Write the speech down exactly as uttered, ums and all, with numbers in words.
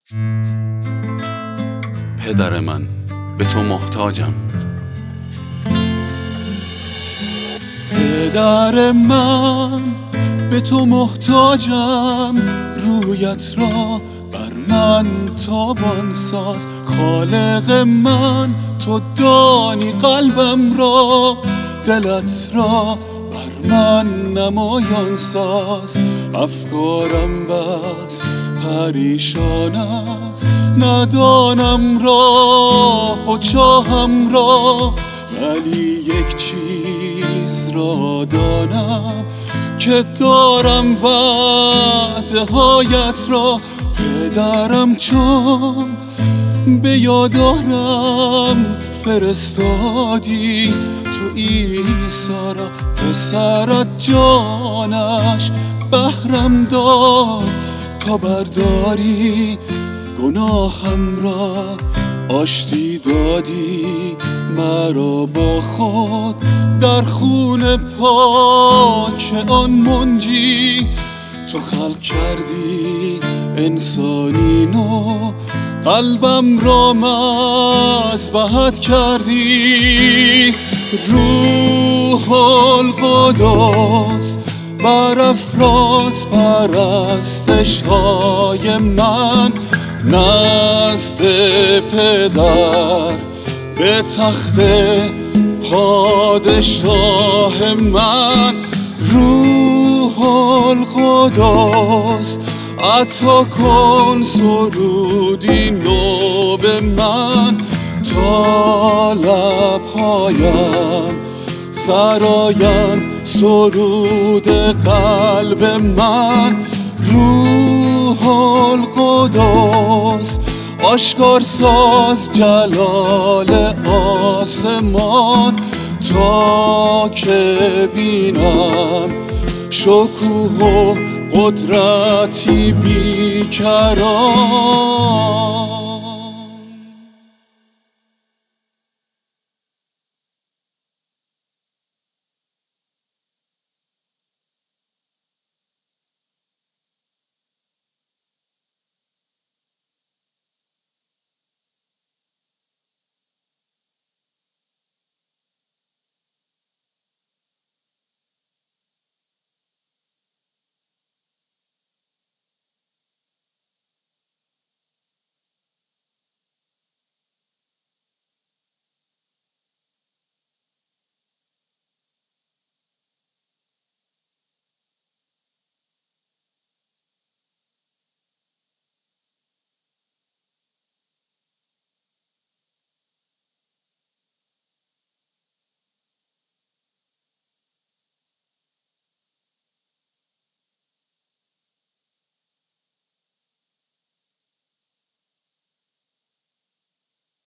پدر من، به تو محتاجم. پدر من، به تو محتاجم. رویت را بر من تابان ساز. خالق من، تو دانی قلبم را. دلت را بر من نمایان ساز. افکارم بس پریشان است، ندانم راه و چاهم را. ولی یک چیز را دانم که دارم وعده هایت را. پدرم چون به یاد آرم فرستادی تو عیسی را. پسرت جانش بهرم داد تا برداری گناهم را. آشتی دادی مرا با خود در خون پاک آن منجی. تو خلق کردی انسانی نو، قلبم را مذبحت کردی. روح القدس برافراز پرستش های من نزد پدر به تخت پادشاه من. روح القدس عطا کن سرودی نو به من تا لبهایم سراین سرود قلب من. روح القدس آشکار ساز جلال آسمان تا که بینم شکوه و قدرتی بیکران.